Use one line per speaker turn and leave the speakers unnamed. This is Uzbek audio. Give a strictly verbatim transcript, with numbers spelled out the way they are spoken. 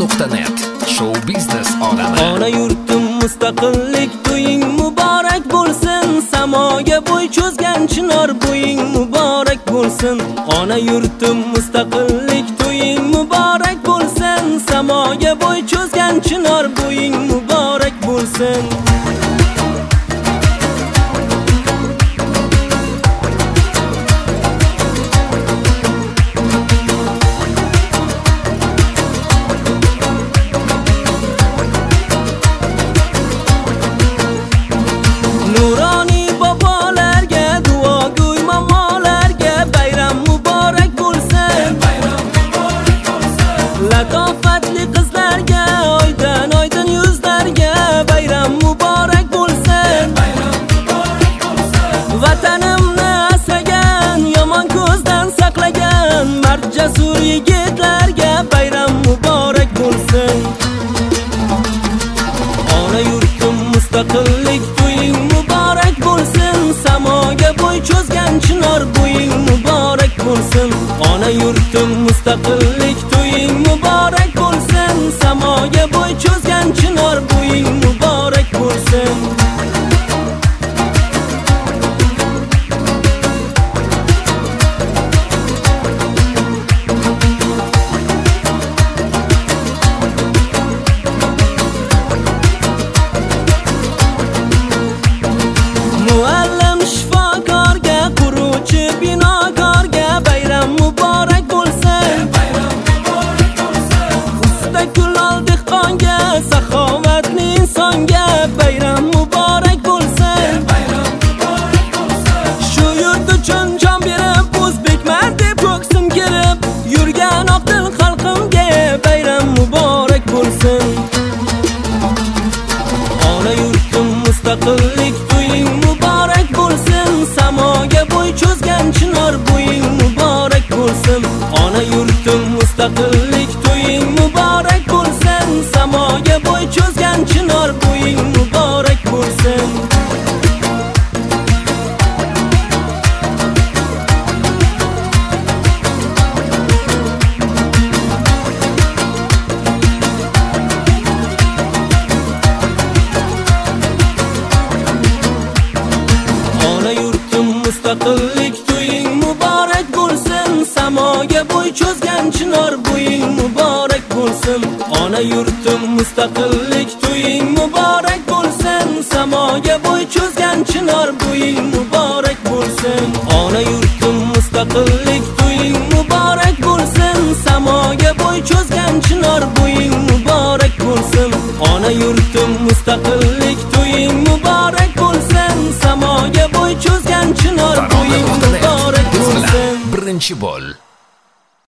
nuqta net show biznes olami.
Ona yurtim mustaqillik to'ying muborak bo'lsin. Samoga bo'y cho'zgan chinor bo'ying muborak bo'lsin. Ona yurtim mustaqillik to'ying muborak bo'lsin. Samoga bo'y cho'zgan chinor bo'ying muborak bo'lsin. Latofatli qizlarga, oydan oydan yuzlarga bayram muborak bo'lsin. Vatanimni asragan, yomon ko'zdan saqlagan mard jasur yigitlarga bayram muborak bo'lsin. Ona yurtim mustaqillik to'ying muborak bo'lsin. Samoga bo'y cho'zgan chinor bo'ying muborak bo'lsin. Ona yurtim mustaqillik to'ying muborak bo'lsin. Samoga bo'y cho'zgan chinor bo'ying muborak bo'lsin. Muallim shifokorga, quruvchi binokorga bayram muborak bo'lsin. Usta kulol dehqonga, saxovatli insonga bayram muborak bo'lsin. Shu yurt uchun jon berib, o'zbekman deb ko'ksim kelib yurgan oq dil xalqimga bayram muborak bo'lsin. Ona yurtim mustaqillik to'ying muborak bo'lsin. Samoga bo'y cho'zgan chinor bo'ying muborak bo'lsin. Ona yurtim mustaqillik to'ying muborak bo'lsin. Samoga bo'y cho'zgan chinor bo'ying muborak bo'lsin. Ona yurtim mustaqillik to'ying muborak bo'lsin. Samoga bo'y cho'zgan chinor bo'ying muborak bo'lsin. Ona yurtim mustaqillik to'ying muborak bo'lsin. Samoga bo'y cho'zgan chinor bo'ying muborak bo'lsin. Ona yurtim mustaqillik to'ying muborak bo'lsin. Samoga bo'y cho'zgan chinor bo'ying muborak bo'lsin. Ona yurtim mustaqillik to'ying muborak bo'lsin. Samoga bo'y cho'zgan chinor bo'ying muborak bo'lsin.
Birinchi bo'l.